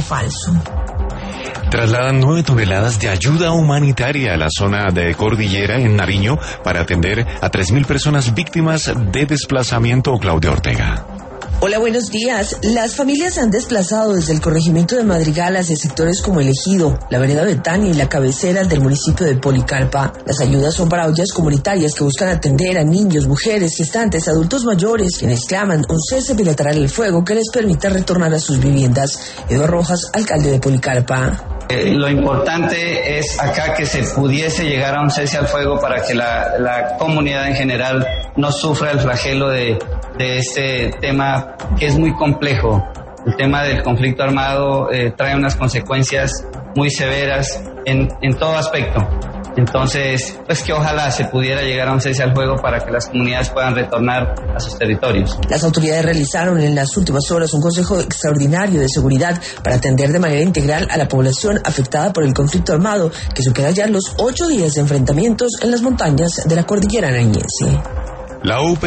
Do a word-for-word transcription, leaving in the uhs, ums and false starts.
falso. Trasladan nueve toneladas de ayuda humanitaria a la zona de Cordillera en Nariño para atender a tres mil personas víctimas de desplazamiento. Claudia Ortega. Hola, buenos días. Las familias se han desplazado desde el corregimiento de Madrigal hacia sectores como El Ejido, la vereda Betania y la cabecera del municipio de Policarpa. Las ayudas son para ollas comunitarias que buscan atender a niños, mujeres, gestantes, adultos mayores, quienes claman un cese bilateral al fuego que les permita retornar a sus viviendas. Eduardo Rojas, alcalde de Policarpa. Eh, lo importante es acá que se pudiese llegar a un cese al fuego para que la, la comunidad en general no sufra el flagelo de, de este tema que es muy complejo. El tema del conflicto armado eh, trae unas consecuencias muy severas en, en todo aspecto. Entonces, pues que ojalá se pudiera llegar a un cese al fuego para que las comunidades puedan retornar a sus territorios. Las autoridades realizaron en las últimas horas un consejo extraordinario de seguridad para atender de manera integral a la población afectada por el conflicto armado, que supera ya los ocho días de enfrentamientos en las montañas de la cordillera nariñense. La U P